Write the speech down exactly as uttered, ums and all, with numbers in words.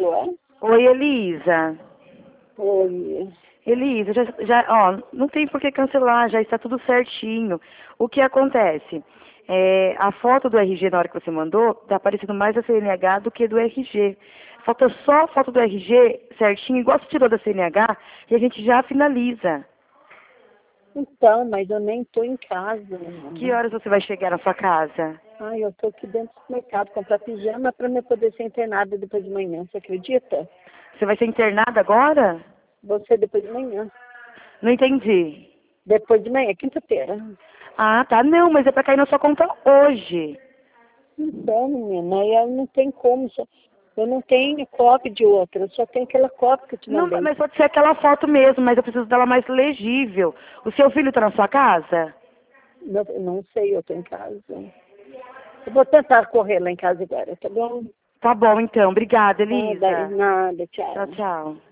Alô? Oi, Elisa. Oi. Elisa, já, já, ó, não tem por que cancelar, já está tudo certinho. O que acontece? É, a foto do R G na hora que você mandou, tá aparecendo mais a C N H do que do R G. Falta só a foto do R G certinho, igual você tirou da C N H, e a gente já finaliza. Então, mas eu nem tô em casa. Que horas você vai chegar na sua casa? Ai, eu tô aqui dentro do mercado comprar pijama pra me poder ser internada depois de manhã. Você acredita? Você vai ser internada agora? Você depois de manhã. Não entendi. Depois de manhã, quinta-feira. Ah, tá. Não, mas é pra cair na sua conta hoje. Então, menina, eu não tem como. Só, eu não tenho cópia de outra. Eu só tenho aquela cópia que eu te Não, mandei. mas pode ser aquela foto mesmo, mas eu preciso dela mais legível. O seu filho tá na sua casa? Não, não sei, eu tô em casa. Eu vou tentar correr lá em casa agora, tá bom? Tá bom, então. Obrigada, Nada, Elisa. nada, Tchau, tchau. tchau.